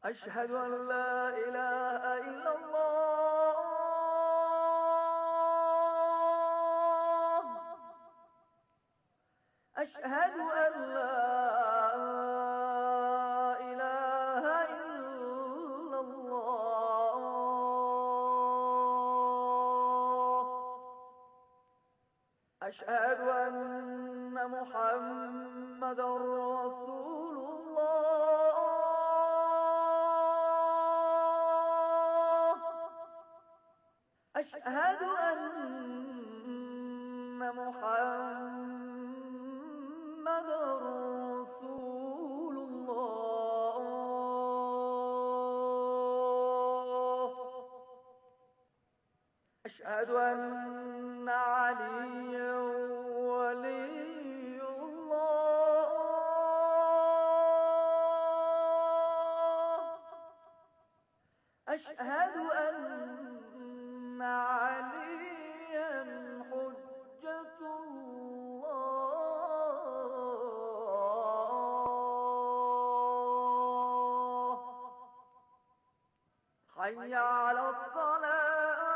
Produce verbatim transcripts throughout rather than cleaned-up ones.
أشهد أن لا إله إلا الله. أشهد أن لا إله إلا الله. أشهد أن محمدا رسول الله. أشهد أن محمدا رسول الله. أشهد أن عليا ولي الله. أشهد أن عليا حجة الله. حي على الصلاة.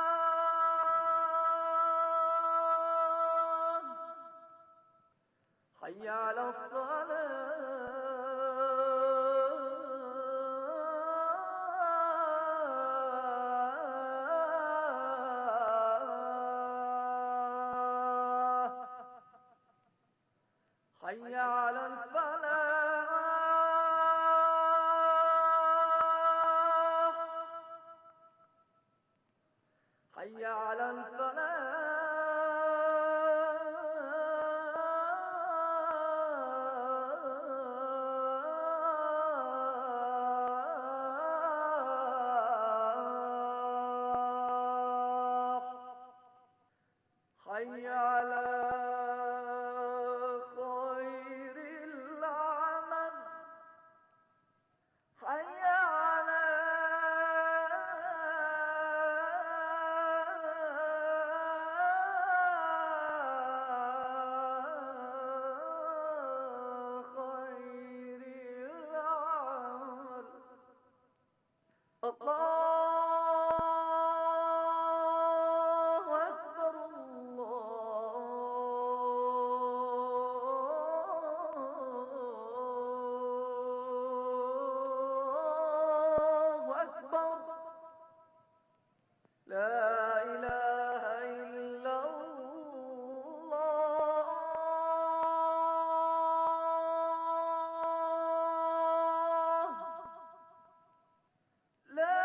حي على الصلاة. حي على الفلاح. حي على الفلاح. حي على خير العمل. حي على خير العمل. الله أكبر. الله أكبر. لا إله إلا الله. لا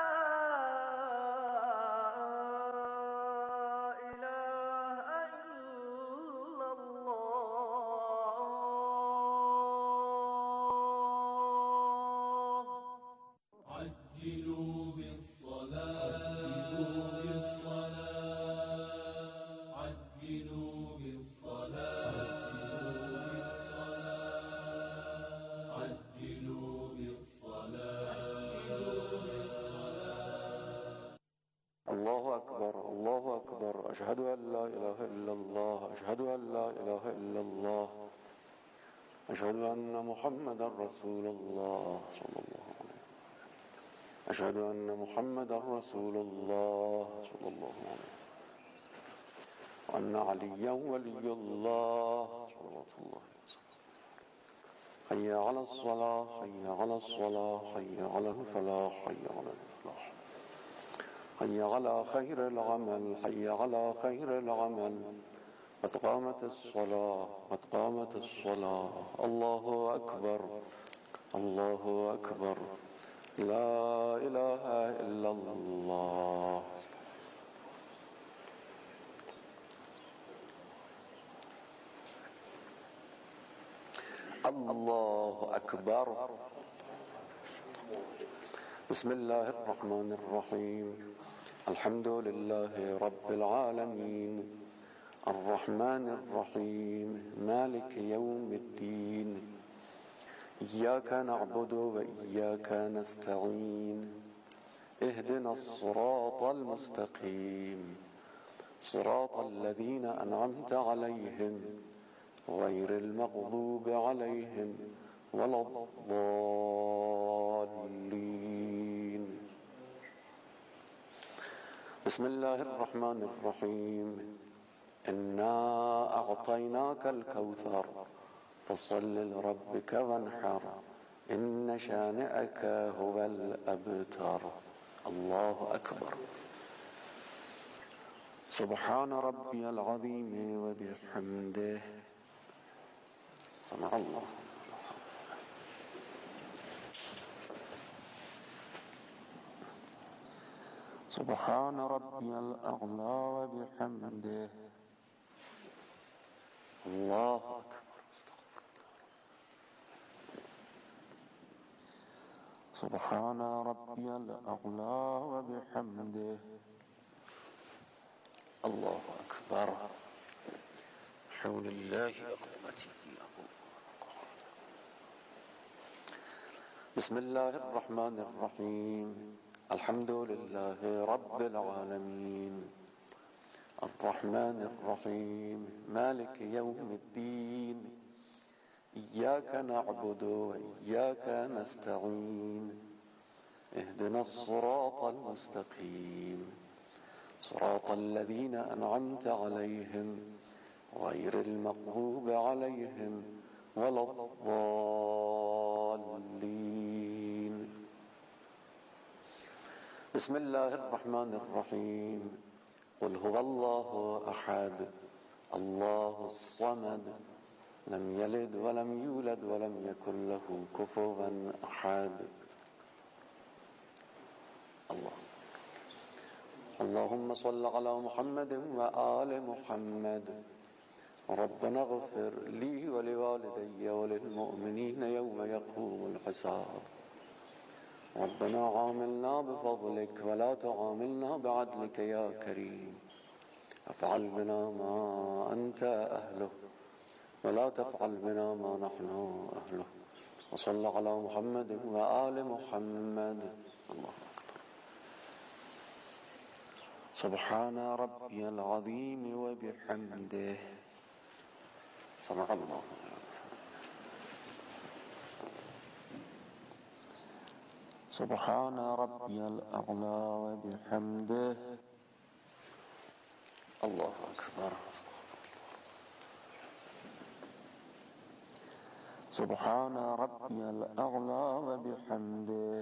إله إلا الله. عجلوا بالصلاة عجلوا بالصلاة عجلوا بالصلاة. الله أكبر الله أكبر. أشهد أن لا إله إلا الله. أشهد أن لا إله إلا الله. أشهد أن محمدا رسول الله صلى الله عليه وسلم. أشهد أن محمدا رسول الله صلى الله عليه وسلم. وأن عليا ولي الله صلوات الله وسلم. حي على الصلاة حي على الصلاة حي على الفلاح حي على الفلاح. حي على خير العمل حي على خير العمل. قد قامت الصلاة قد قامت الصلاة. الله أكبر الله أكبر. لا إله إلا الله. الله أكبر. بسم الله الرحمن الرحيم. الحمد لله رب العالمين الرحمن الرحيم مالك يوم الدين. إياك نعبد وإياك نستعين. اهدنا الصراط المستقيم صراط الذين أنعمت عليهم غير المغضوب عليهم ولا الضالين. بسم الله الرحمن الرحيم. إنا أعطيناك الكوثر فصل لربك وانحر إن شانئك هو الأبتر. الله أكبر. سبحان ربي العظيم وبحمده. سمع الله. سبحان ربي الأعلى وبحمده. الله أكبر. سبحان ربي الأعلى وبحمده. الله أكبر. حول الله قوتي. بسم الله الرحمن الرحيم. الحمد لله رب العالمين الرحمن الرحيم مالك يوم الدين إياك نعبد وإياك نستعين اهدنا الصراط المستقيم صراط الذين أنعمت عليهم غير المغضوب عليهم ولا الضالين. بسم الله الرحمن الرحيم. قل هو الله أحد الله الصمد لم يلد ولم يولد ولم يكن له كفوا أحد. الله. اللهم صل على محمد وآل محمد. ربنا اغفر لي ولوالدي وللمؤمنين يوم يقوم الحساب. ربنا عاملنا بفضلك ولا تعاملنا بعدلك يا كريم. افعل بنا ما أنت أهله ولا تفعل بنا ما نحن أهله. وصلى على محمد وآل محمد. الله أكبر. سبحان ربي العظيم وبحمده. سمع الله. سبحان ربي الأعلى وبحمده. الله أكبر. سبحان ربي الأعلى وبحمده.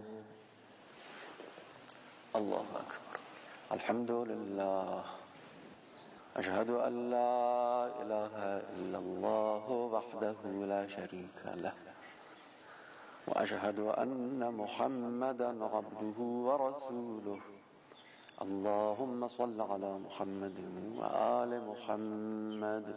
الله أكبر. الحمد لله. أشهد أن لا إله إلا الله وحده لا شريك له وأشهد أن محمدا عبده ورسوله. اللهم صل على محمد وآل محمد.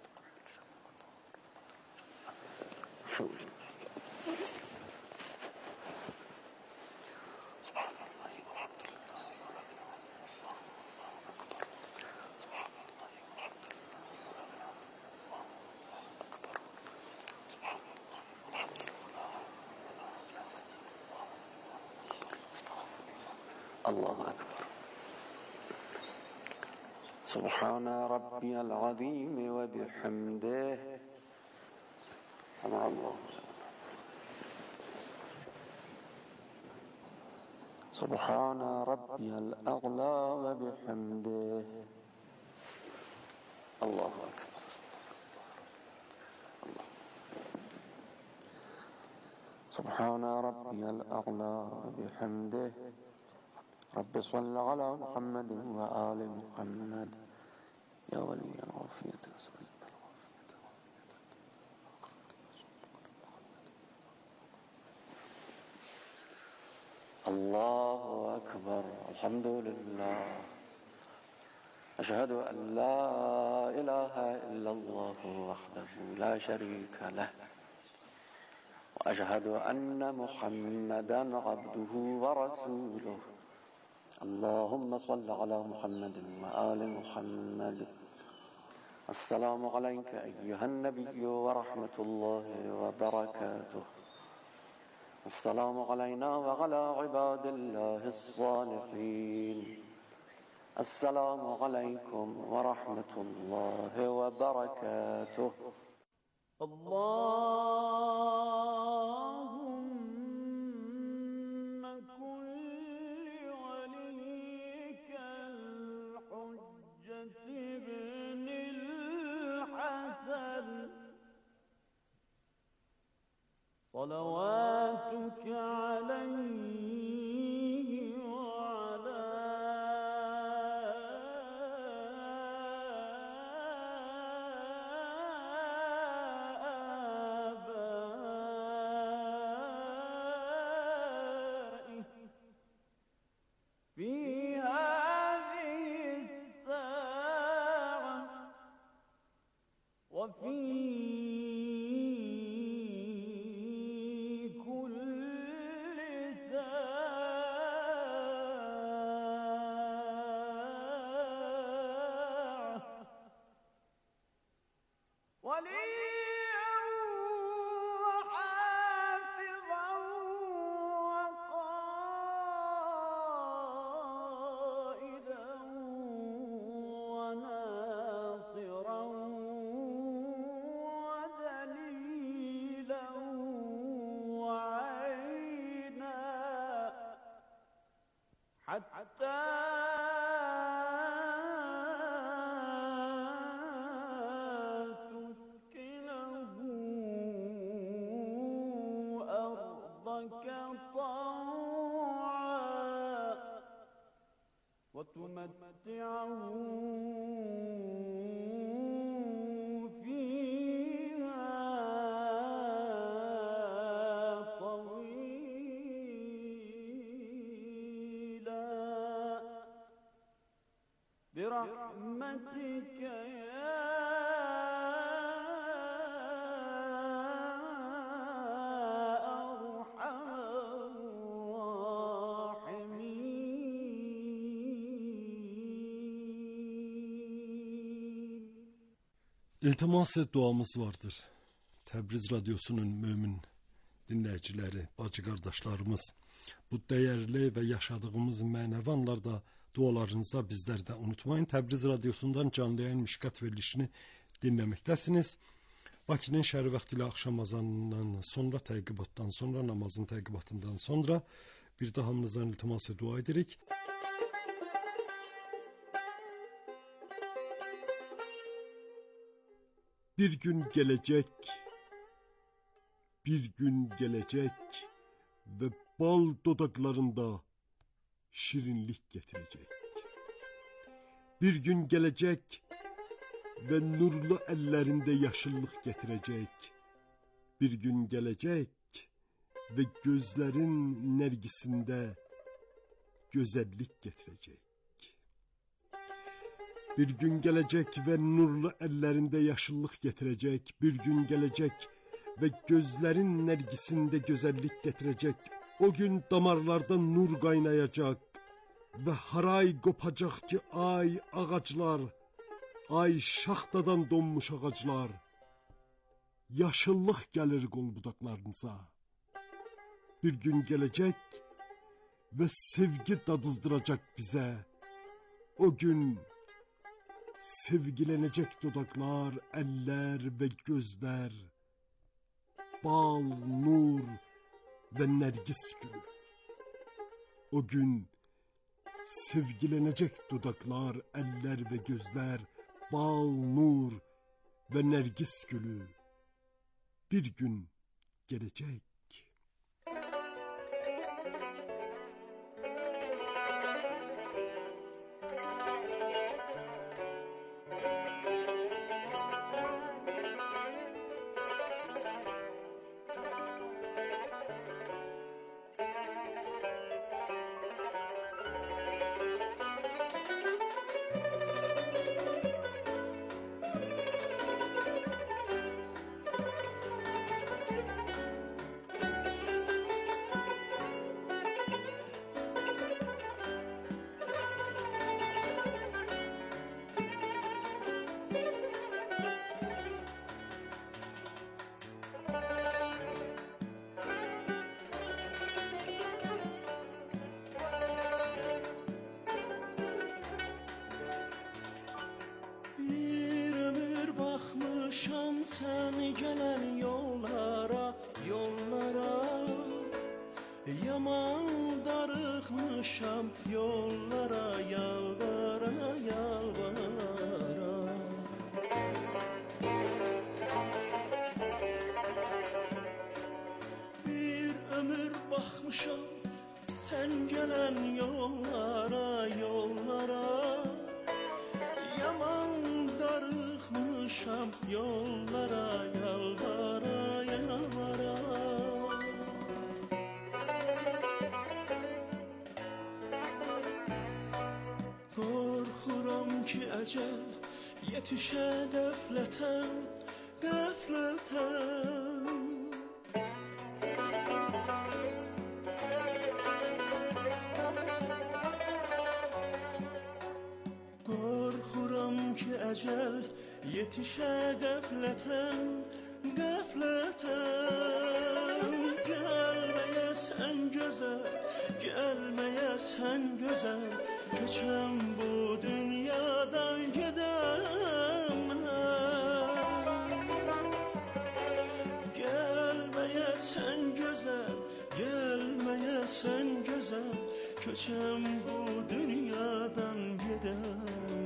سبحان الله والحمد لله ولا إله إلا الله أكبر. سبحان الله والحمد لله ولا إله إلا الله أكبر. سبحان الله والحمد لله. الله أكبر. سبحان ربي العظيم وبحمده. سمع الله. سبحان ربي الأعلى وبحمده. الله أكبر. الله. سبحان ربي الأعلى وبحمده. رب صل على محمد وآل محمد. يا ولي العافية أسأل الله أكبر. الحمد لله. أشهد أن لا إله إلا الله وحده لا شريك له وأشهد أن محمدا عبده ورسوله. اللهم صل على محمد وآل محمد. السلام عليك أيها النبي ورحمة الله وبركاته. السلام علينا وعلى عباد الله الصالحين. السلام عليكم ورحمة الله وبركاته. اللهم كن لوليك الحجة ابن الحسن صلواتك عليه وعلى آبائه في هذه الساعة وفي وليا وحافظا وقائدا وناصرا ودليلا وعينا حتى وتمتعه فيها طويلا برحمتك يا İltimas duamız vardır. Təbriz Radyosu'nun mümin dinləyiciləri, bacı qardaşlarımız, bu dəyərli və yaşadığımız mənəvi anlarda dualarınızda bizləri də unutmayın. Təbriz Radyosu'ndan canlı yayın Mişkat verilişini dinləməkdəsiniz. Bakının şəhər vaxtı ilə axşam azanından sonra, təqibatdan sonra, namazın təqibatından sonra bir də hamınızdan iltiması dua edirik. Bir gün gelecek, bir gün gelecek ve bal dodaklarında şirinlik getirecek. Bir gün gelecek ve nurlu ellerinde yaşıllık getirecek. Bir gün gelecek ve gözlerin nergisinde güzellik getirecek. Bir gün gelecek ve nurlu ellerinde yaşıllık getirecek. Bir gün gelecek ve gözlerin nergisinde güzellik getirecek. O gün damarlarda nur kaynayacak ve haray kopacak ki ay ağaçlar, ay şaxtadan donmuş ağaçlar. Yaşıllık gelir kol budaklarınıza. Bir gün gelecek ve sevgi dadızdıracak bize. O gün sevgilenecek dudaklar, eller ve gözler, bal, nur ve nergis gülü. O gün sevgilenecek dudaklar, eller ve gözler, bal, nur ve nergis gülü. Bir gün gelecek. Sen gelene Salmışam yollara yalvara yalvara. Korkuram ki ecel yetişe qəflətən, qəflətən. Korkuram ki ecel yetişe qəflətən, qəflətən. Gəlməyə sən gözəl, gəlməyə sən gözəl, köçəm bu dünyadan gedəm. Gəlməyə sən gözəl, gəlməyə sən gözəl, köçəm bu dünyadan gedəm.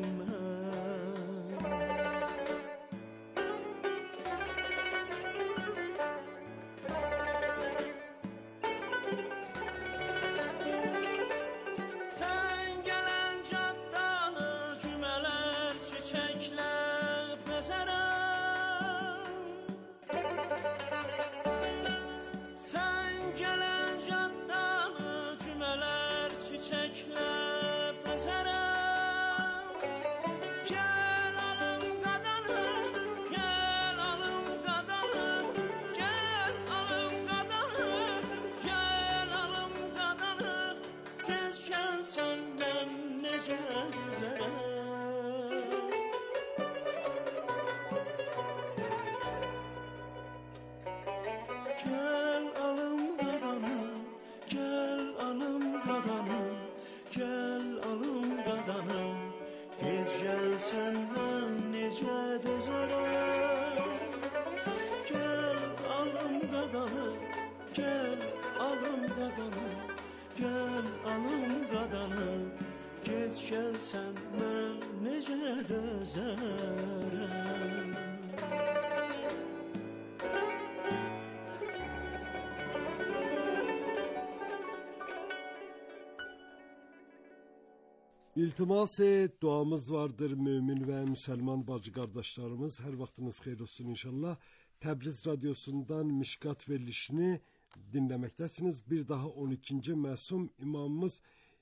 İltimas-ı duamız vardır mümin ve Müslüman bacı kardeşlerimiz. Her vaktiniz hayır olsun inşallah. Təbriz Radyosu'ndan Mişkat verilişini dinlemektesiniz. Bir daha on ikinci Məsum imamımız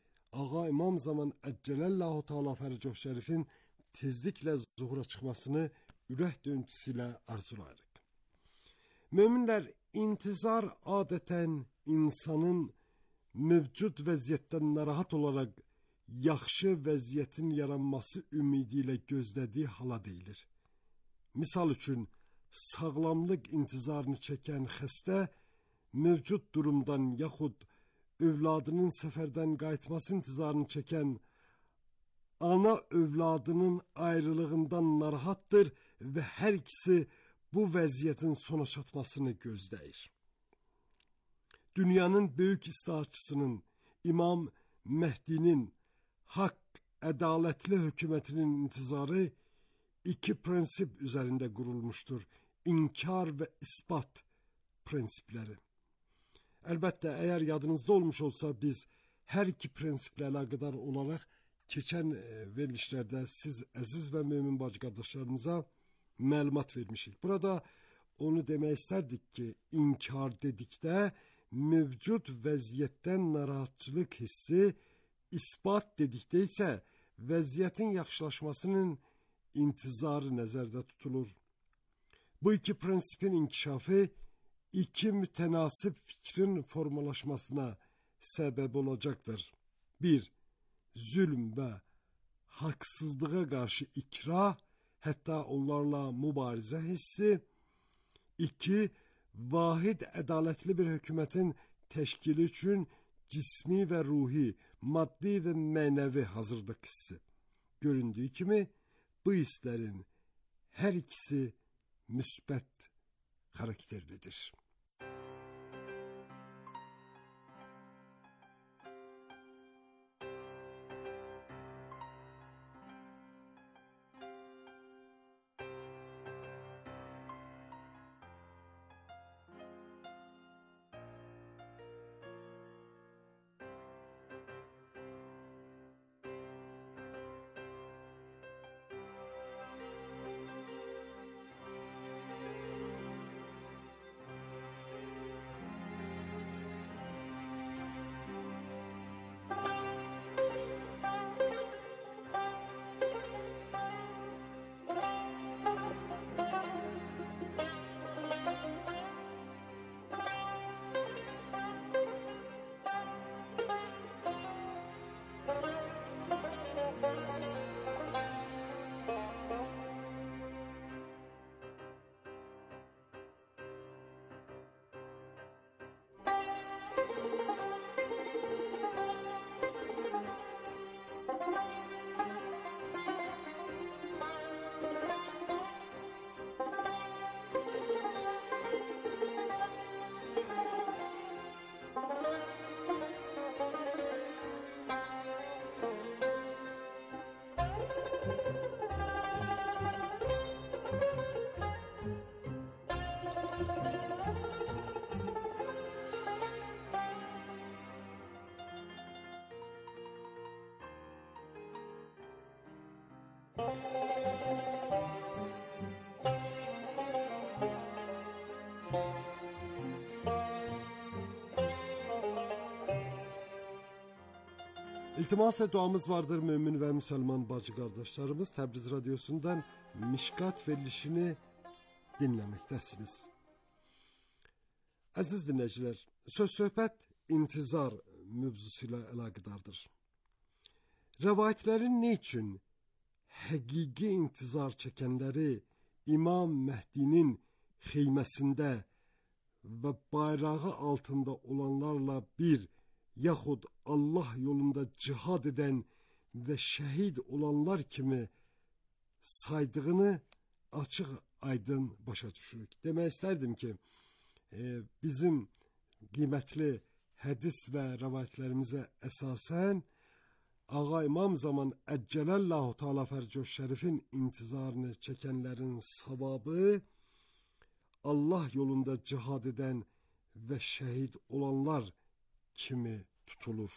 Ağa İmam Zaman Əccelallahu Teala Fərcoh Şərifin tezlikle zuhura çıkmasını ürək döntüsüyle arzularıq. Müminler, intizar adeten insanın mevcut vəziyyətdən narahat olarak yaxşı vəziyyətin yaranması ümidiyle gözlədiyi hala deyilir. Misal üçün, sağlamlıq intizarını çəkən xəstə mövcud durumdan yaxud övladının səfərdən qayıtması intizarını çəkən ana övladının ayrılığından narahatdır və hər ikisi bu vəziyyətin sona çatmasını gözləyir. Dünyanın böyük islahatçısının, İmam Məhdinin hak, ədalətli hökumətinin intizarı iki prensip üzerinde kurulmuştur. İnkar ve ispat prensipleri. Elbette eğer yadınızda olmuş olsa biz her iki prensiple alakadar olarak geçen verilişlerde siz aziz ve mümin bacı kardeşlerimize məlumat vermişik. Burada onu demək isterdik ki inkar dedikdə mevcut vəziyyətdən narahatçılıq hissi, ispat dedikdə isə vəziyyətin yaxşılaşmasının intizarı nəzərdə tutulur. Bu iki prensipin inkişafı iki mütenasip fikrin formalaşmasına sebep olacaktır. Bir, zulm ve haksızlığa karşı ikrah, hatta onlarla mübarize hissi. İki, vahid ədalətli bir hökumətin təşkili üçün cismi və ruhi, maddi və mənəvi hazırlıq hissi. Göründüyü kimi bu hisslərin hər ikisi müsbət karakterlidir. İltimas ve duamız vardır mümin ve Müslüman bacı kardeşlerimiz. Təbriz Radyosu'ndan Mişkat verilişini dinlemektesiniz. Aziz dinleyiciler, söz söhbət intizar mövzusuyla əlaqədardır. Rəvayətlərin ne için həqiqi intizar çəkənləri İmam Məhdinin xeyməsində və bayrağı altında olanlarla bir yaxud Allah yolunda cihad edən və şəhid olanlar kimi saydığını açıq aydın başa düşürük. Demək istərdim ki, e, bizim qiymətli hədis və rəvayətlərimizə əsasən Ağa İmam zaman Əccələllahu Teala Fərcoş Şərifin intizarını çəkənlərin savabı Allah yolunda cihad edən və şəhid olanlar kimi tutulur.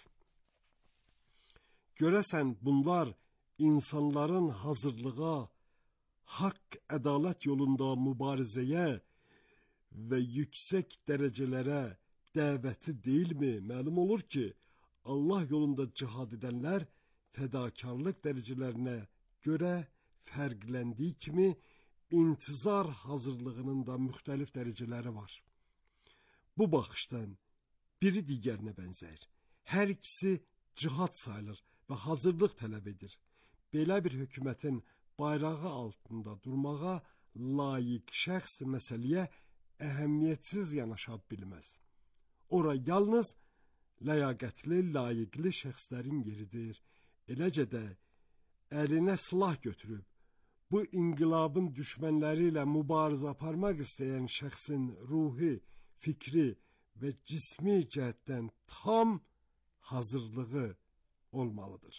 Görəsən bunlar insanların hazırlığa, haqq, ədalət yolunda mübarizəyə və yüksək dərəcələrə dəvəti deyilmi? Məlum olur ki, Allah yolunda cihad edənlər fədakarlıq dərəcələrinə görə fərqləndiyi kimi intizar hazırlığının da müxtəlif dərəcələri var. Bu baxışdan biri digərinə bənzər. Hər ikisi cihad sayılır və hazırlıq tələb edir. Belə bir hökumətin bayrağı altında durmağa layiq şəxs məsələyə əhəmiyyətsiz yanaşa bilməz. Ora yalnız ləyaqətli, layiqli şəxslərin yeridir. Eləcə də əlinə silah götürüb bu inqilabın düşmənləri ilə mübarizə aparmaq istəyən şəxsin ruhi, fikri və cismi cəhətdən tam hazırlığı olmalıdır.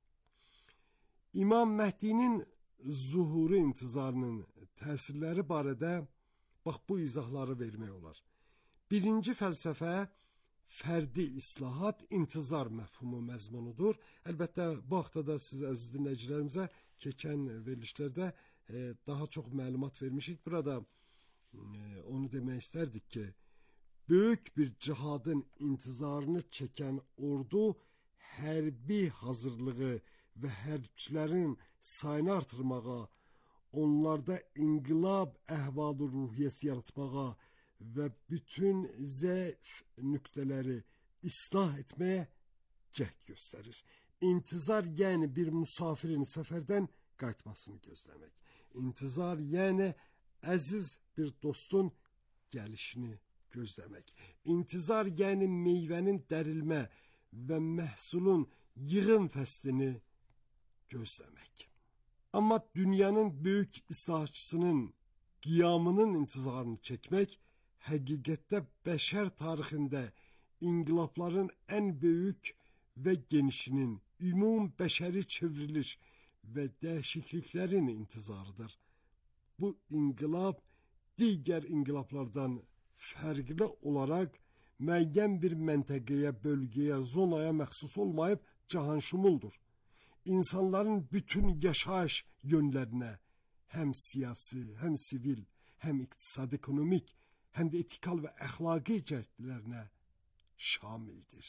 İmam Məhdinin zuhuru intizarının təsirləri barədə bax bu izahları vermək olar. Birinci fəlsəfə fərdi islahat intizar məfhumu məzmunudur. Əlbəttə bu haqda siz əziz dinləyicilərimizə keçən verilişlərdə e, daha çox məlumat vermişik. Burada e, onu demək istərdik ki, böyük bir cihadın intizarını çəkən ordu hərbi hazırlığı və hərbçilərin sayını artırmağa, onlarda inqilab əhvalı ruhiyyəsi yaratmağa və bütün zəif nüqtələri islah etməyə cəhd göstərir. İntizar yəni bir müsafirin səfərdən qayıtmasını gözləmək. İntizar yəni əziz bir dostun gəlişini gözləmək. İntizar yəni meyvənin dərilmə və məhsulun yığım fəslini gözləmək. Amma dünyanın böyük islahatçısının qiyamının intizarını çəkmək həqiqətdə bəşər tarixində inqilabların ən böyük və genişinin, ümum bəşəri çevriliş və dəyişikliklərin intizarıdır. Bu inqilab digər inqilablardan fərqli olaraq müəyyən bir məntəqəyə, bölgəyə, zonaya məxsus olmayıb cahanşumuldur. İnsanların bütün yaşayış yönlərinə, həm siyasi, həm sivil, həm iqtisadi, ekonomik, həm də etikal və əxlaqi cəhdlərinə şamildir.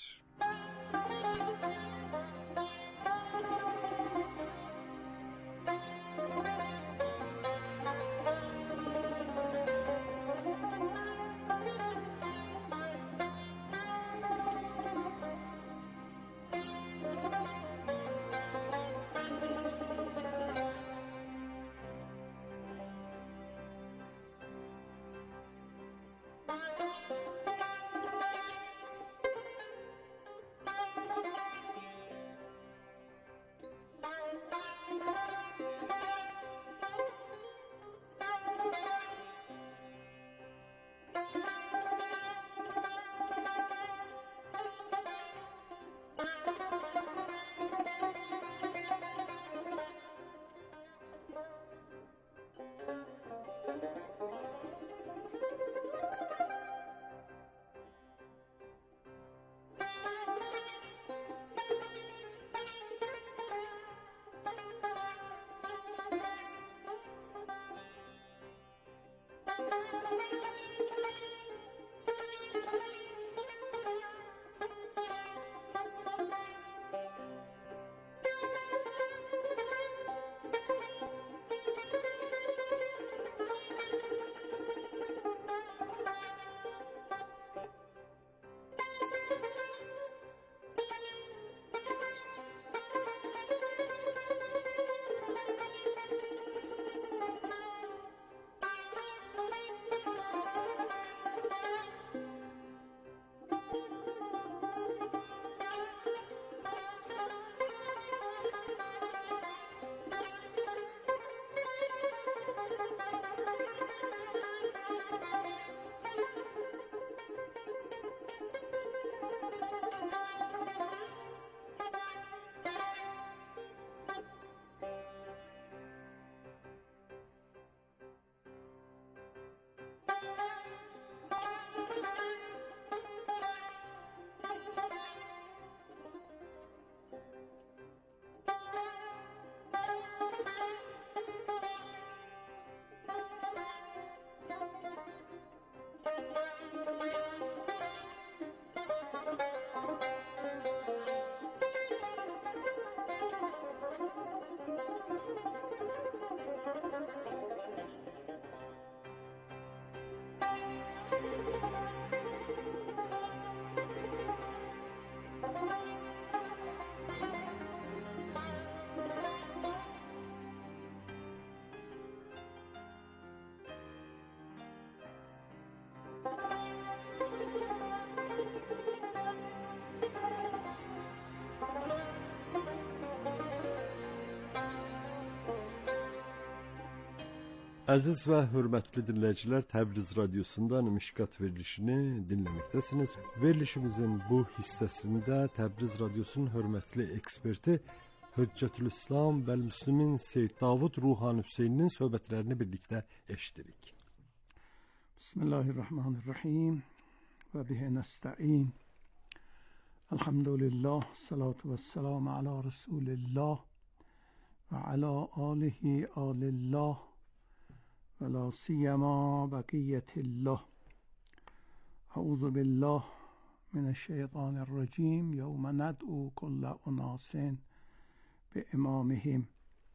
Əziz və hörmətli dinləyicilər, Təbriz Radiosundan Mişqat verilişini dinləməkdəsiniz. Verilişimizin bu hissəsində Təbriz Radiosunun hörmətli eksperti Höccətülislam Bəl-Müslimin Seyyid Davud Ruhani Hüseyninin söhbətlərini birlikdə eşidirik. Bismillahirrahmanirrahim və bihi nəstəin. Elhamdülillah, salatu və selamu ala Resulillah və ala alihi alillah və la siyama bəqiyyətillah. Əuzu billah minəşşeytanirracim. Yevmə nəd'u kullə unasin bi imamihim.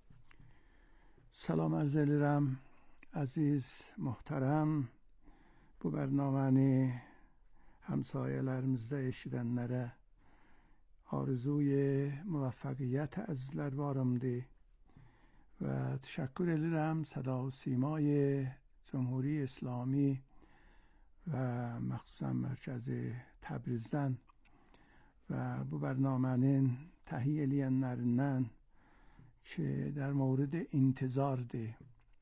Salam arz edirəm, əziz, muhterəm. Bu bərnaməni həmsayələrimizdə eşidənlərə arzuy müvəffəqiyyət əzizlər varımdır və təşəkkür edirəm Səda və Simay Cumhuri İslami və məxsusən mərkəzi Təbrizdən və bu bərnamənin təhiyyə eləyənlərindən ki, در مورد intizardır.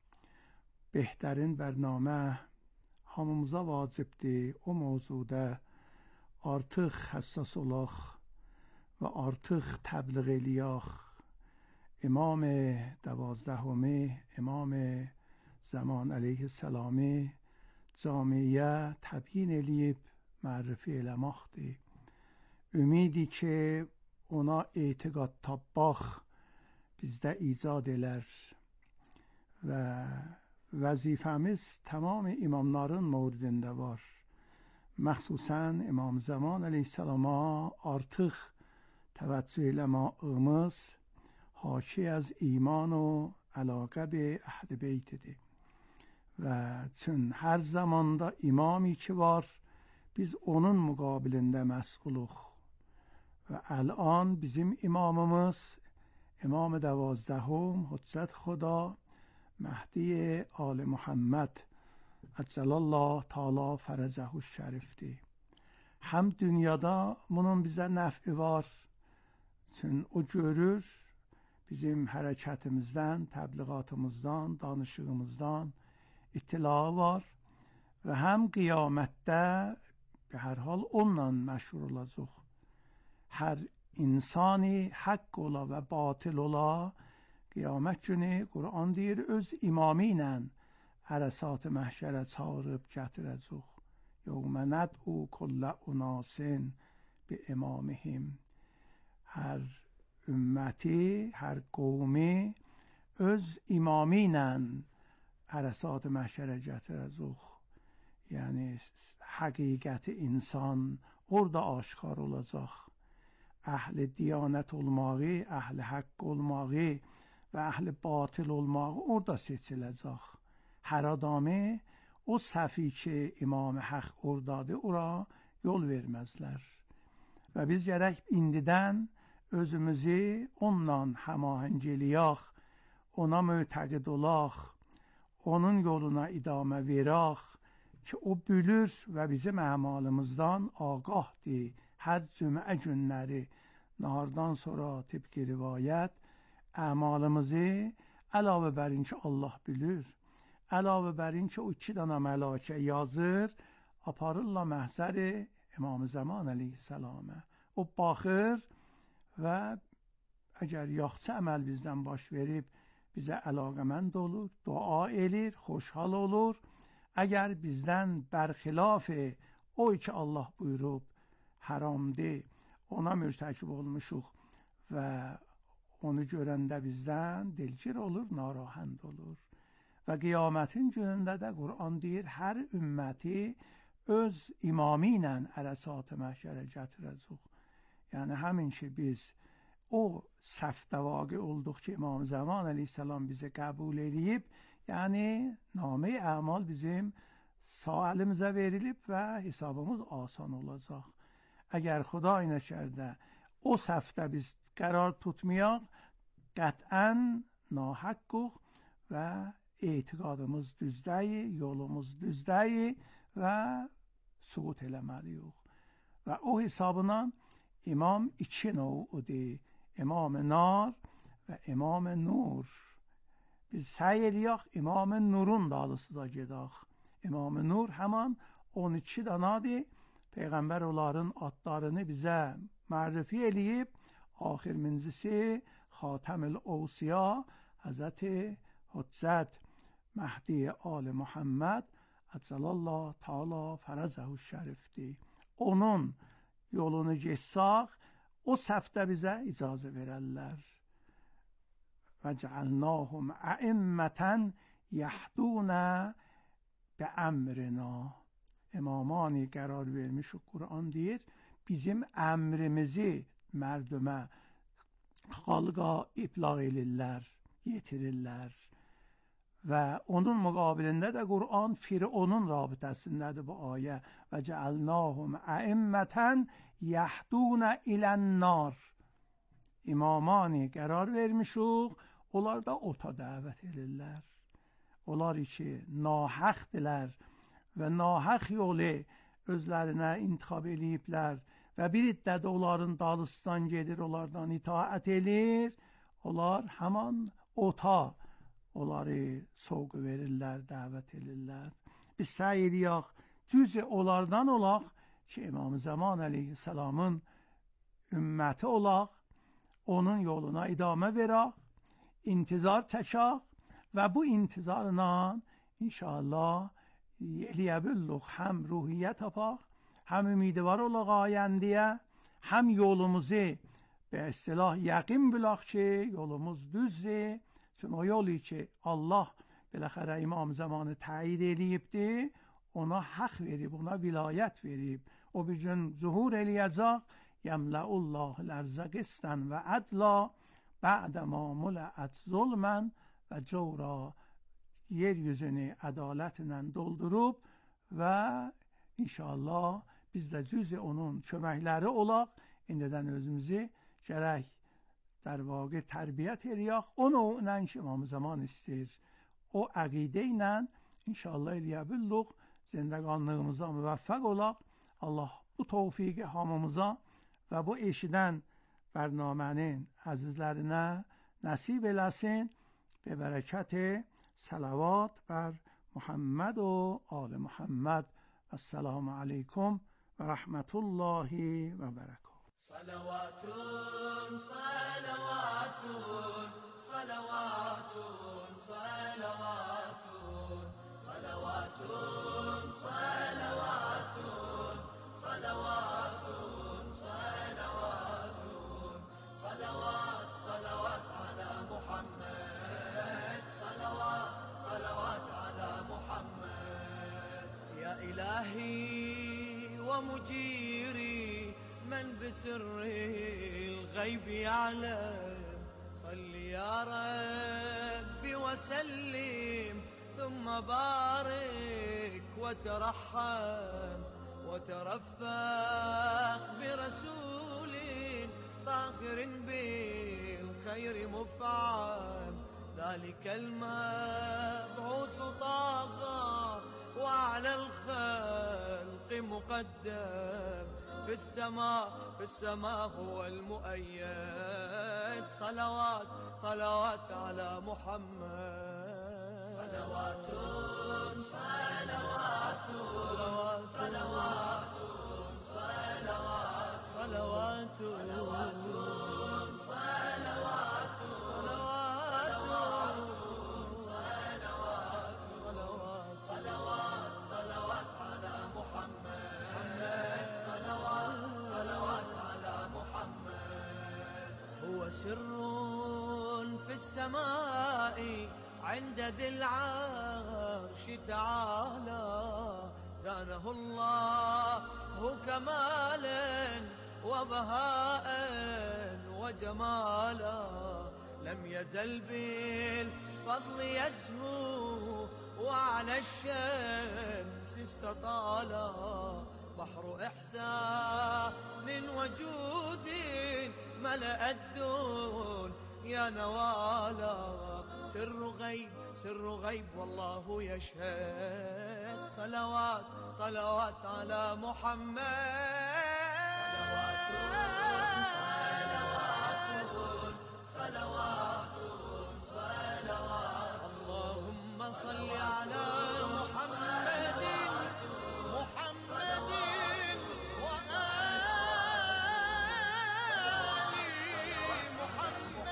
Behtarin bərnamə hamımıza vacibdir. O mövzuda artıq həssas olaq və artıq təbliğ eləyək. İmam دوازدهمی İmam Zaman əleyhissalami camiyə təbyin eləyib mərrifi eləməkdir. Ümidi ki, ona etiqad tapmaq bizdə icad elər və vəzifəmiz tamam imamların mövridində var. Məxsusən İmam Zaman əleyhissalama artıq təvəccüh eləməyimiz haşi az iman و علاقه به اهل بیتdir. Və çün hər zamanda imami ki var, biz onun müqabilində məsulluq. Və الان bizim imamımız İmam دوازدهم حجت خدا مهدی آل محمد عجل الله تعالی فرجه الشریفdir. Həm dünyada bunun bizə nəfi var. Çün o görür bizim hərəkətimizdən, təbliğatımızdan, danışığımızdan ittilağı var və həm qiyamətdə bir hər hal onunla məşhur olacaq. Hər insani haqq ola və batil ola, qiyamət günü Quran deyir, öz imamı ilə ərəsat-ı məhşərə çağırıb gətirəcək. Yevmə nəd'u kullə unasin bi imamihim. Hər ümməti, hər qovmi öz imamı ilə ərəsat-ı məhşərə gətirəcək. Yəni, həqiqəti insan orada aşkar olacaq. Əhl-i diyanət olmağı, əhl-i haqq olmağı və əhl-i batil olmağı orada seçiləcək. Hər adamı o səfi ki, imam haqq oradadır, ora yol verməzlər. Və biz gərək indidən özümüzü onunla həmahəng eləyək, ona mötəqid olaq, onun yoluna idamə verək ki, o bülür və bizim əmalımızdan ağahdır. Hər cümə günləri nahardan sonra tibki rivayət əmalımızı əlavə bərin ki, Allah bülür, əlavə bərin ki, o iki dana mələkə yazır, aparırla məhzəri İmam Zaman əleyhissalamə. O baxır və əgər yaxşı əməl bizdən baş verib, bizə əlaqəmənd olur, dua elir, xoşhal olur. Əgər bizdən bərxilaf o ki Allah buyurub, haramdır, ona mürtəkib olmuşuq və onu görəndə bizdən dilgir olur, narahənd olur. Və qiyamətin günündə də Quran deyir, hər ümməti öz imamı ilə ərəsat-ı məhşərə gətirəcək. Yəni, həmin ki biz o səfdə vaqi olduq ki, İmam Zaman əleyhissalam bizi qəbul edib, yəni namə əmal bizim sağ əlimizə verilib və hesabımız asan olacaq. Əgər Xuda nəkərdə o səfdə biz qərar tutmayaq, qətən nahaqqıq və etiqadımız düzdəyi, yolumuz düzdəyi və subut eləməliyik. Və o hesabına imam iki növüdür. İmam nar və imam nur. biz səy eləyək İmam Nurun dalısıza gedək. İmam Nur həman on iki danadır. Peyğəmbər onların adlarını bizə mərrifi eləyib. Axirmincisi Xatəmül Ovsiya Həzrət Hüccət Məhdi Ali Muhammed Əcəlallah Teala Fərəcəhu Şərifdir. Onun yolunu geçsək, o səfdə bizə icazə verərlər. Və cəalnahum əimmətən yəhdunə bəəmrina. İmamani qərar vermiş o Quran deyir, bizim əmrimizi mərdümə, xalqa iblağ edirlər, yetirirlər. Və onun müqabilində də Quran Fironun rabitəsindədir bu ayə. Və cəalnahum əimmətən yəhdunə ilən-nar. İmamani qərar vermişik, onlar da ota dəvət edirlər. Onlar ki, nahəqdirlər və nahəq yolu özlərinə intiqab eləyiblər və bir iddət onların dalısından gedir, onlardan itaət edir. Onlar həman ota onları soğuk verirlər, dəvət edirlər. Biz səy eləyək, cüzü onlardan olaq ki, İmam Zaman əleyhisselamın ümməti olaq, onun yoluna idamə verək, intizar çəkək və bu intizarla inşallah eləyə bildik, həm ruhiyyə tapaq, həm ümidvar olaq ayəndiyə, həm yolumuzu به اصطلاح یقین بلاخ که yolumuz düzdür. چون o yolu ki Allah بالاخره imam zamanı təyid eləyibdir, ona haq verib, ona vilayət verib. O bir gün zuhur eləyəcək. Yemla'ullah الارض قسطا و عدلا بعدما ملأت ظلما و جورا. yeryüzünü ədalətlə doldurub və inşallah biz də cüzü onun köməkləri olaq. İndidən özümüzü gərək در واقع tərbiyyət eləyək. O növlə ki İmam Zaman istəyir. O əqidə ilə inşallah eləyə bildik. Zindəqanlığımıza müvəffəq olaq. Allah bu tövfiqi hamımıza və bu eşidən bərnamənin əzizlərinə nəsib eləsin. Be bərəkət salavat bər Muhammed و آل محمد. السلام علیکم و رحمت الله و برکاته. صلوات صلوات صلوات صلوات صلوات صلوات صلوات صلوات صلوات صلوات على محمد صلوات صلوات على محمد. يا إلهي ومجيري من بسر الغيب يعلم صل يا ربي وسلم ثم بارك وترحم وترفق برسول طاهر بالخير مفعم ذلك المبعوث طه وعلى الخلق مقدم في السماء في السماء هو المؤيد. صلوات صلوات على محمد. صلوات صلوات صلوات صلوات صلوات صلوات صلوات سر في السماء عند ذي العرش تعالى زانه الله كمالا وبهاء وجمالا لم يزل بالفضل يزهو وعلى الشمس استطالا بحر إحسان وجود ملأ الدون يا نوالا سر غيب سر غيب والله يشهد. صلوات صلوات على محمد. صلوات صلوات صلوات صلوات صل على محمد محمد وآل محمد.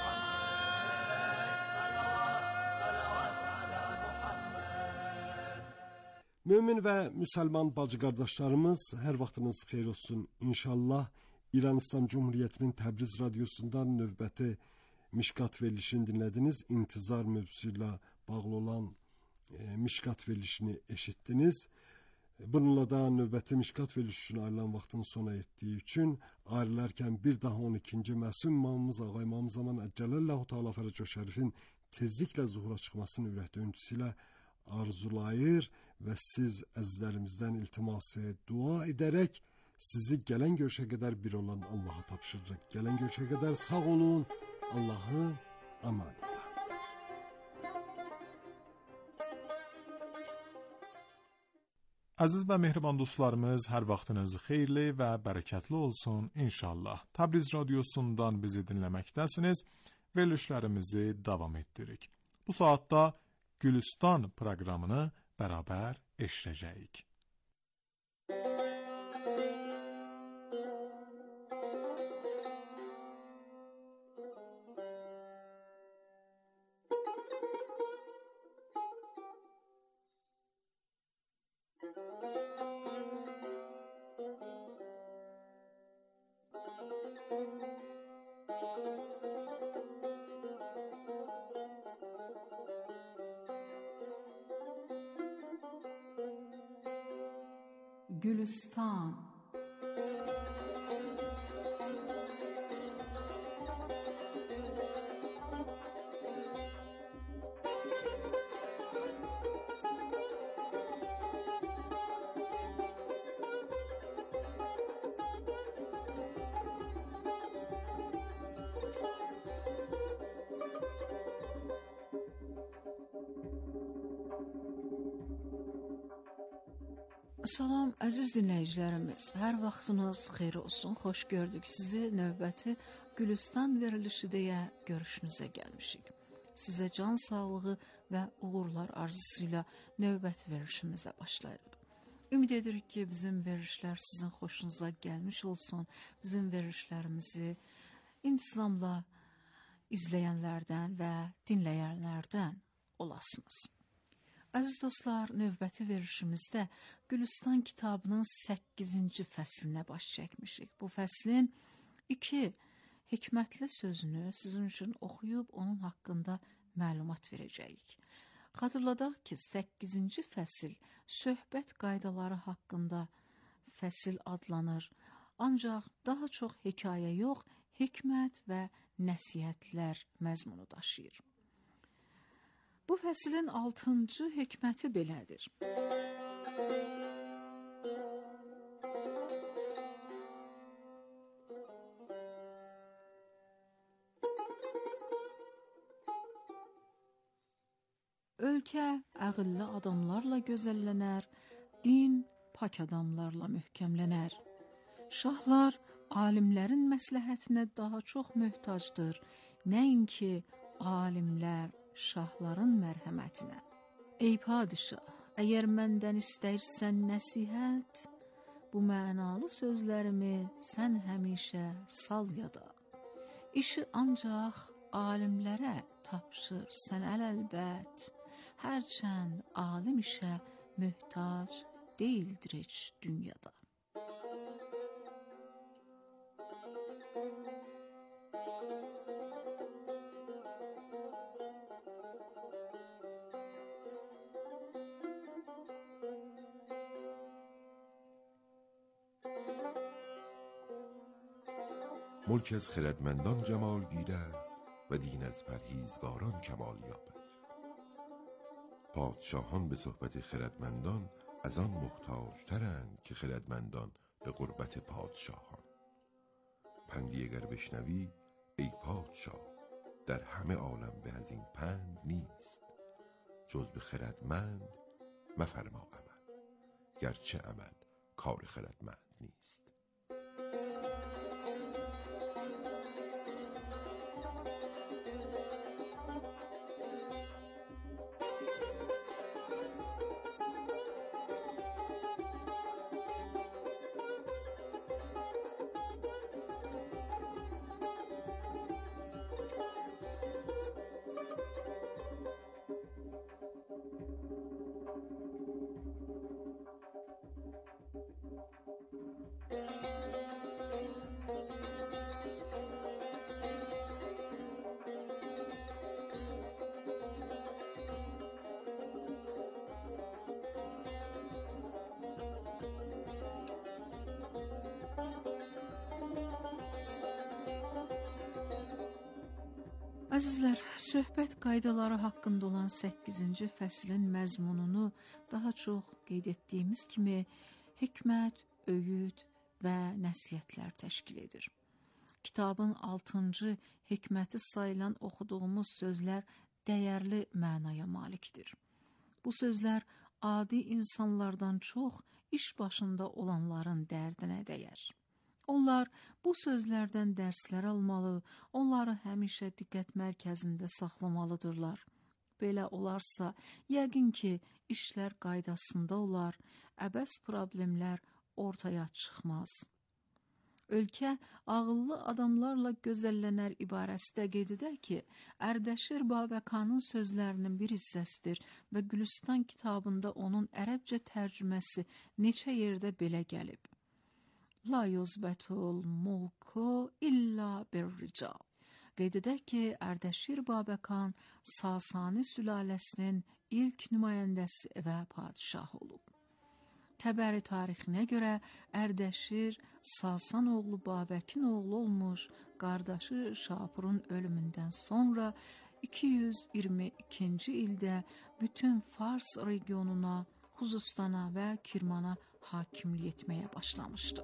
Mömin və müsəlman bacı qardaşlarımız, hər vaxtınız xeyir olsun. İnşallah İran İslam Cumhuriyyətinin Təbriz radiosundan növbəti Mişkat verilişini dinlədiniz. İntizar mövzusu ilə bağlı olan e, Mişkat verilişini eşitdiniz. Bununla da növbəti Mişkat verilişi üçün ayrılan vaxtın sona etdiyi üçün ayrılarkən bir daha on ikinci Məsum imamımız Ağa İmam Zaman Əccələlləhu Teala Fərəcə Şərifin tezliklə zuhura çıxmasını ürək döyüntüsü ilə arzulayır və siz əzizlərimizdən iltiması dua edərək sizi gələn görüşə qədər bir olan Allaha tapşırırıq. Gələn görüşə qədər sağ olun, Allahı aman edin. Əziz və mehriban dostlarımız, hər vaxtınız xeyirli və bərəkətli olsun inşallah. Təbriz radiosundan bizi dinləməkdəsiniz. Verilişlərimizi davam etdiririk. Bu saatda Gülüstan proqramını bərabər eşidəcəyik. Gülüstan. Salam əziz dinləyicilərimiz, hər vaxtınız xeyir olsun, xoş gördük sizi. Növbəti Gülüstan verilişi deyə görüşünüzə gəlmişik. Sizə can sağlığı və uğurlar arzusu ilə növbəti verilişimizə başlayırıq. Ümid edirik ki, bizim verilişlər sizin xoşunuza gəlmiş olsun. Bizim verilişlərimizi intizamla izləyənlərdən və dinləyənlərdən olasınız. Əziz dostlar, növbəti verilişimizdə Gülüstan kitabının səkkizinci fəslinə baş çəkmişik. Bu fəslin iki hikmətli sözünü sizin üçün oxuyub onun haqqında məlumat verəcəyik. Xatırladaq ki, səkkizinci fəsil söhbət qaydaları haqqında fəsil adlanır. Ancaq daha çox hekayə yox, hikmət və nəsihətlər məzmunu daşıyır. Bu fəslin altıncı hikməti belədir. Ölkə əqilli adamlarla gözəllənər, din pak adamlarla möhkəmlənər. Şahlar alimlərin məsləhətinə daha çox möhtacdır, nəinki alimlər şahların mərhəmətinə. Ey padişah, əgər məndən istəyirsən nəsihət, bu mənalı sözlərimi sən həmişə sal yada. İşi ancaq alimlərə tapşır sən əl-əlbət, hərçənd alim işə möhtac deyildir heç dünyada. ملک از خردمندان جمال گیرد و دین از پرهیزگاران کمال یابد. پادشاهان به صحبت خردمندان از آن محتاج‌ترند که خردمندان به قربت پادشاهان. پندی اگر بشنوی ای پادشاه، در همه عالم به از این پند نیست. جز به خردمند مفرما عمل، گرچه عمل کار خردمند نیست. Əzizlər, söhbət qaydaları haqqında olan səkkizinci fəslin məzmununu daha çox qeyd etdiyimiz kimi hikmət, öyüd və nəsihətlər təşkil edir. Kitabın altıncı hikməti sayılan oxuduğumuz sözlər dəyərli mənaya malikdir. Bu sözlər adi insanlardan çox iş başında olanların dərdinə dəyər. Onlar bu sözlərdən dərslər almalı, onları həmişə diqqət mərkəzində saxlamalıdırlar. Belə olarsa, yəqin ki, işlər qaydasında olar, əbəs problemlər ortaya çıxmaz. Ölkə ağıllı adamlarla gözəllənər ibarəsi də qeyd edək ki, Ərdəşir Babəkanın sözlərinin bir hissəsidir və Gülüstan kitabında onun ərəbcə tərcüməsi neçə yerdə belə gəlib. La yuzbətul mulku illa birrical. Qeyd edək ki, Ərdəşir Babəkan Sasani sülaləsinin ilk nümayəndəsi və padişahı olub. Təbəri tarixinə görə Ərdəşir Sasan oğlu Babəkin oğlu olmuş, qardaşı Şapurun ölümündən sonra iki yüz iyirmi ikinci ildə bütün Fars regionuna, Xuzustana və Kirmana hakimlik etməyə başlamışdı.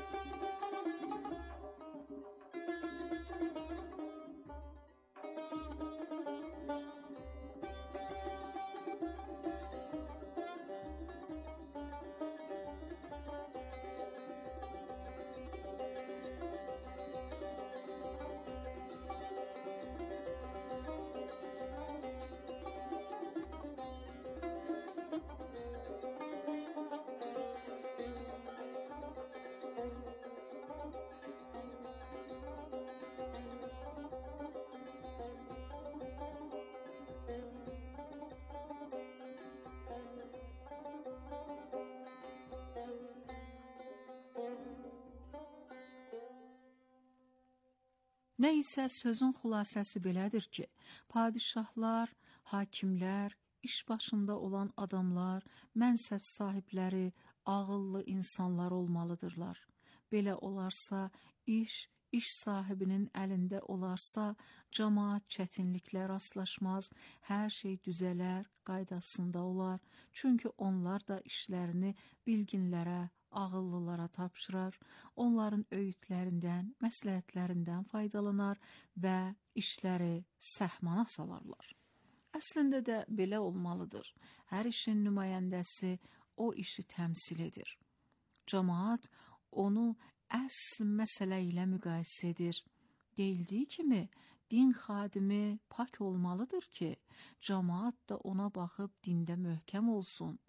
Nə isə sözün xülasəsi belədir ki, padişahlar, hakimlər, iş başında olan adamlar, mənsəb sahibləri, ağıllı insanlar olmalıdırlar. Belə olarsa, iş, iş sahibinin əlində olarsa, cəmaət çətinliklə rastlaşmaz, hər şey düzələr, qaydasında olar. Çünki onlar da işlərini bilginlərə, ağıllılara tapşırar, onların öyüdlərindən, məsləhətlərindən faydalanar və işləri səhmana salarlar. Əslində də belə olmalıdır. Hər işin nümayəndəsi o işi təmsil edir. Cəmaət onu əsl məsələ ilə müqayisə edir. Deyildiyi kimi, din xadimi pak olmalıdır ki, cəmaət də ona baxıb dində möhkəm olsun.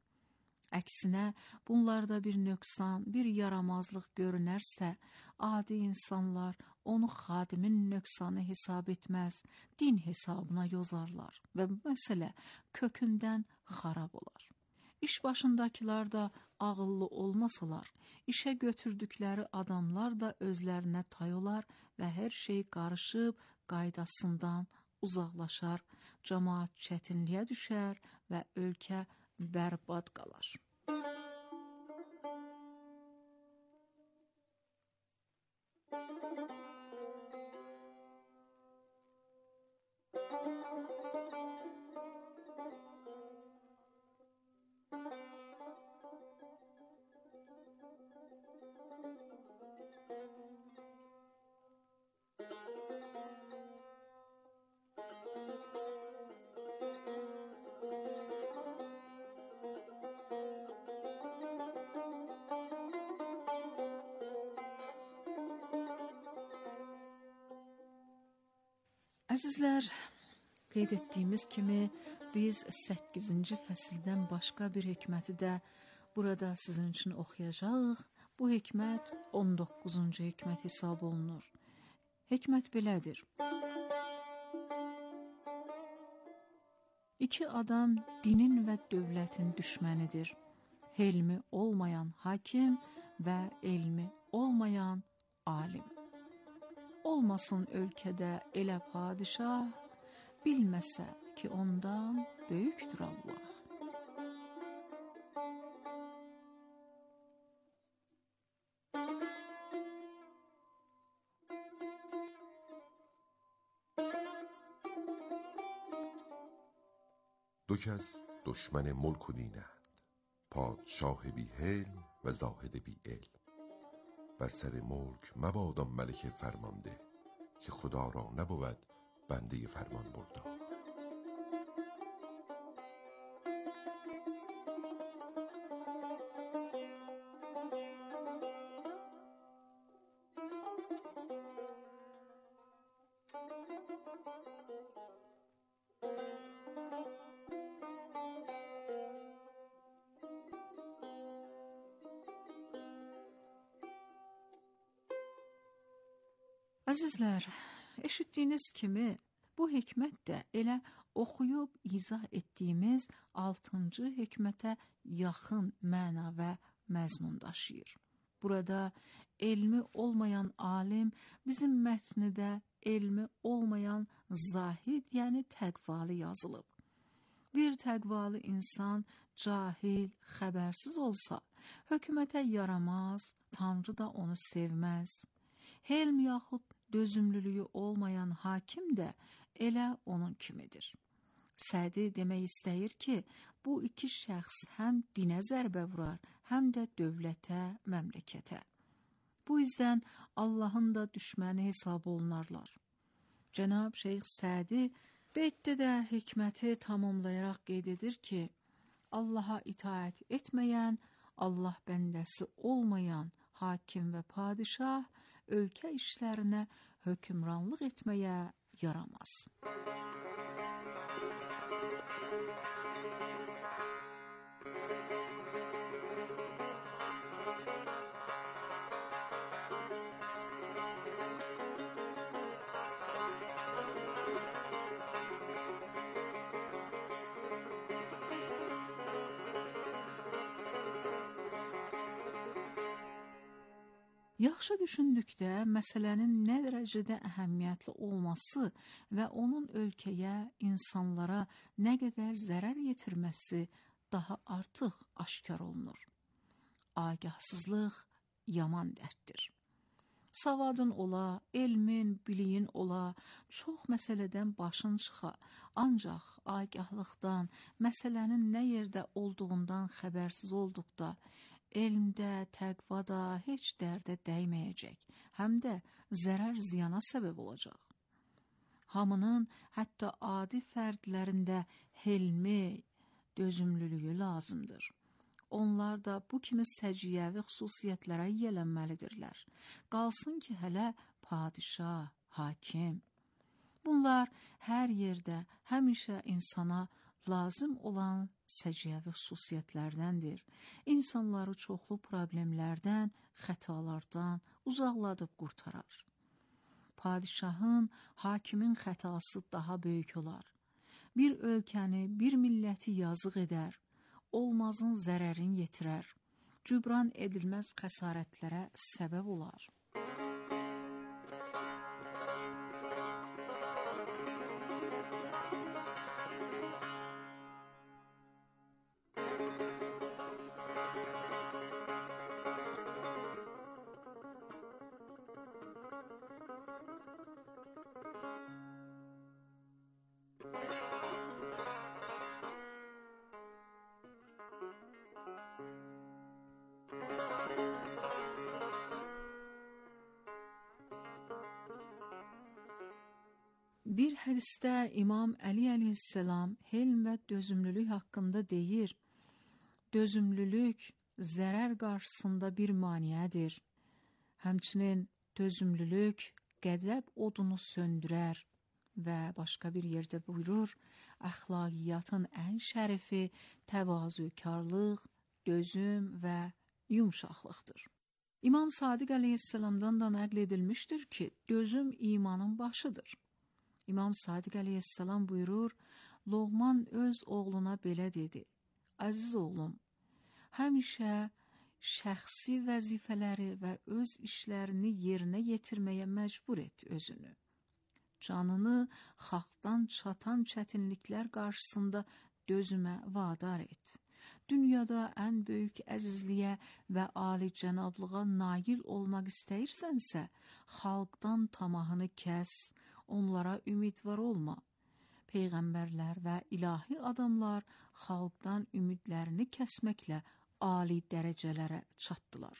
Əksinə, bunlarda bir nöqsan, bir yaramazlıq görünərsə, adi insanlar onu xadimin nöqsanı hesab etməz, din hesabına yozarlar və bu məsələ kökündən xarab olar. İş başındakılar da ağıllı olmasalar, işə götürdükləri adamlar da özlərinə tay olar və hər şey qarışıb qaydasından uzaqlaşar, cəmaət çətinliyə düşər və ölkə bərbad qalar. Əzizlər, qeyd etdiyimiz kimi biz səkkizinci fəsildən başqa bir hikməti də burada sizin üçün oxuyacağıq. Bu hikmət on doqquzuncu hikmət hesab olunur. Hikmət belədir. İki adam dinin və dövlətin düşmənidir. Elmi olmayan hakim və elmi olmayan alim. Olmasın ölkədə elə padişah, bilməsə ki ondan böyükdür Allah. دو کس دشمن ملک و دینند، پادشاه بی حلم و زاهد بی علم. بر سر ملک مبادا ملک فرمانده، که خدا را نبود بنده فرمان بردار. Əzizlər, eşitdiyiniz kimi bu hikmət də elə oxuyub izah etdiyimiz altıncı hikmətə yaxın məna və məzmun daşıyır. Burada elmi olmayan alim bizim mətnidə elmi olmayan zahid, yəni təqvalı yazılıb. Bir təqvalı insan cahil, xəbərsiz olsa, hökumətə yaramaz, Tanrı da onu sevməz. Helm yaxud dözümlülüyü olmayan hakim də elə onun kimidir. Sədi demək istəyir ki, bu iki şəxs həm dinə zərbə vurar, həm də dövlətə, məmləkətə. Bu yüzdən Allahın da düşməni hesab olunarlar. Cənab Şeyx Sədi beytdə də hikməti tamamlayaraq qeyd edir ki, Allaha itaət etməyən, Allah bəndəsi olmayan hakim və padişah ölkə işlərinə hökmranlıq etməyə yaramaz. Yaxşı düşündükdə məsələnin nə dərəcədə əhəmiyyətli olması və onun ölkəyə, insanlara nə qədər zərər yetirməsi daha artıq aşkar olunur. Agahsızlıq yaman dərddir. Savadın ola, elmin, biliyin ola, çox məsələdən başın çıxa, ancaq agahlıqdan, məsələnin nə yerdə olduğundan xəbərsiz olduqda, elmdə, təqvada heç dərdə dəyməyəcək, həm də zərər ziyana səbəb olacaq. Hamının, hətta adi fərdlərində helmi, dözümlülüyü lazımdır. Onlar da bu kimi səciyyəvi xüsusiyyətlərə yiyələnməlidirlər. Qalsın ki, hələ padişah, hakim. Bunlar hər yerdə, həmişə insana lazım olan səciyyəvi xüsusiyyətlərdəndir. İnsanları çoxlu problemlərdən, xətalardan uzaqladıb qurtarar. Padişahın, hakimin xətası daha böyük olar. Bir ölkəni, bir milləti yazıq edər, olmazın zərərin yetirər, cübran edilməz xəsarətlərə səbəb olar. Bir hədisdə İmam Əli əleyhissalam helm və dözümlülük haqqında deyir, dözümlülük zərər qarşısında bir maneədir. Həmçinin dözümlülük qədəb odunu söndürər və başqa bir yerdə buyurur, əxlaqiyyatın ən şərifi təvazökarlıq, dözüm və yumşaqlıqdır. İmam Sadiq əleyhissalamdan da nəql edilmişdir ki, dözüm imanın başıdır. İmam Sadiq əleyhissalam buyurur, Loğman öz oğluna belə dedi, əziz oğlum, həmişə şəxsi vəzifələri və öz işlərini yerinə yetirməyə məcbur et özünü. Canını xalqdan çatan çətinliklər qarşısında dözümə vadar et. Dünyada ən böyük əzizliyə və alicənablığa nail olmaq istəyirsənsə, xalqdan tamahını kəs, onlara ümidvar olma. peyğəmbərlər və ilahi adamlar xalqdan ümidlərini kəsməklə ali dərəcələrə çatdılar.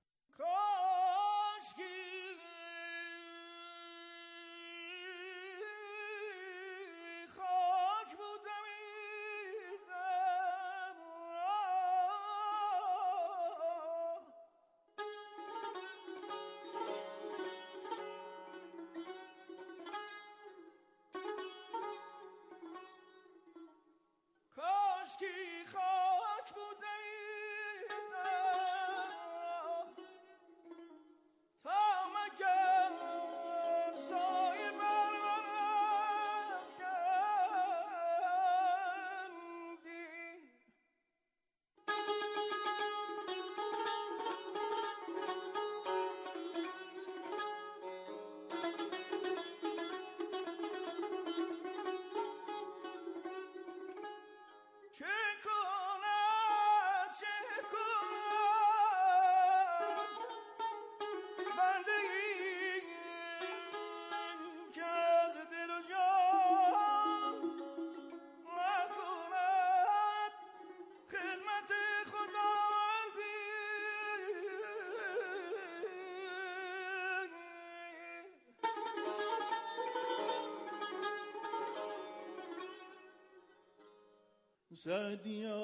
سعدیا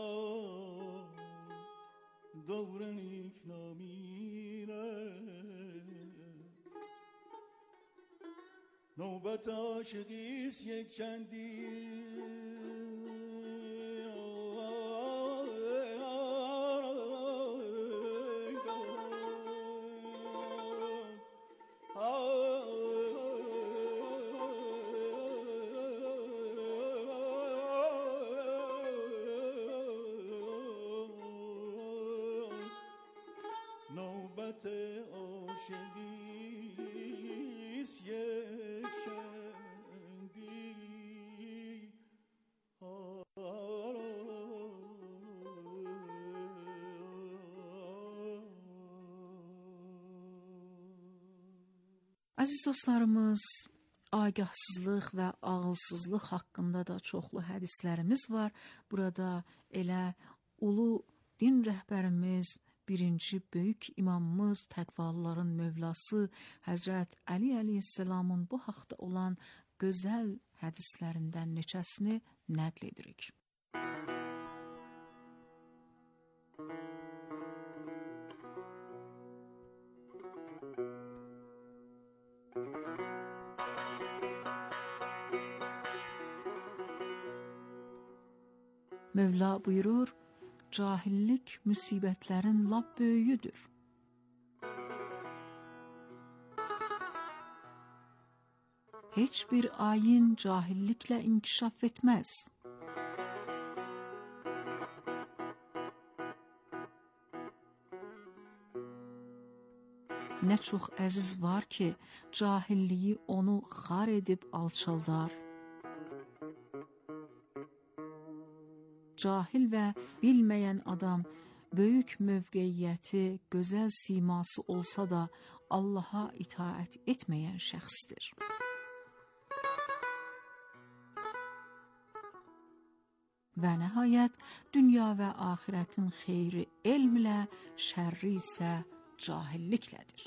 دور نیکنامی رفت، نوبت عاشقیست یک چندی نوبت عاشقیست یک چندی. Əziz dostlarımız, agahsızlıq və ağılsızlıq haqqında da çoxlu hədislərimiz var. Burada elə ulu din rəhbərimiz, birinci böyük imamımız, təqvalıların mövlası Həzrət Əli əleyhissalamın bu haqda olan gözəl hədislərindən neçəsini nəql edirik. Mövla buyurur, cahillik müsibətlərin lap böyüyüdür. Heç bir ayin cahilliklə inkişaf etməz. Nə çox əziz var ki, cahilliyi onu xar edib alçaldar. Cahil və bilməyən adam böyük mövqeyiyyəti, gözəl siması olsa da Allaha itaət etməyən şəxsdir. Və nəhayət, dünya və axirətin xeyri elmlə, şərri isə cahilliklədir.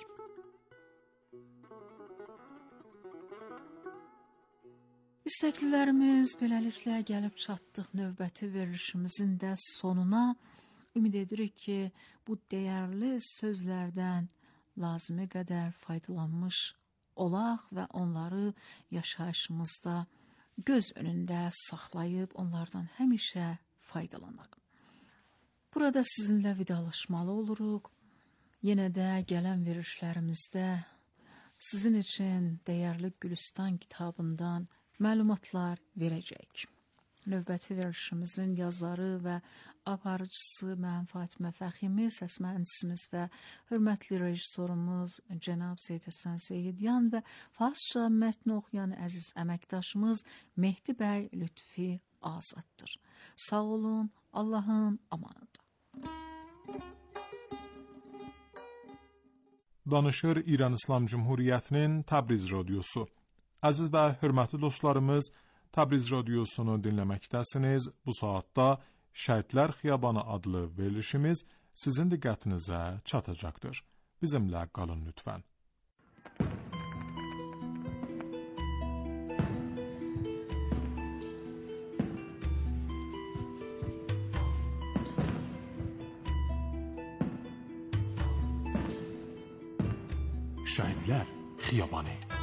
İstəklilərimiz beləliklə gəlib çatdıq növbəti verilişimizin də sonuna. Ümid edirik ki, bu dəyərli sözlərdən lazımi qədər faydalanmış olaq və onları yaşayışımızda göz önündə saxlayıb onlardan həmişə faydalanaq. Burada sizinlə vidalaşmalı oluruq. Yenə də gələn verilişlərimizdə sizin üçün dəyərli Gülüstan kitabından məlumatlar verəcəyik. Növbəti verilişimizin yazarı və aparıcısı mən Fatimə Fəximi, səs mühəndisimiz və hörmətli rejissorumuz cənab Seyid Həsən Seyidyan və farsça mətn oxuyan əziz əməkdaşımız Mehdi bəy Lütfi Azaddır. Sağ olun, Allahın amanında. Danışır İran İslam Cumhuriyyətinin Təbriz radiosu. Əziz və hörmətli dostlarımız, Təbriz Radiosunu dinləməkdəsiniz. Bu saatda Şəhidlər Xiyabanı adlı verilişimiz sizin diqqətinizə çatacaqdır. Bizimlə qalın lütfən. Şəhidlər Xiyabanı.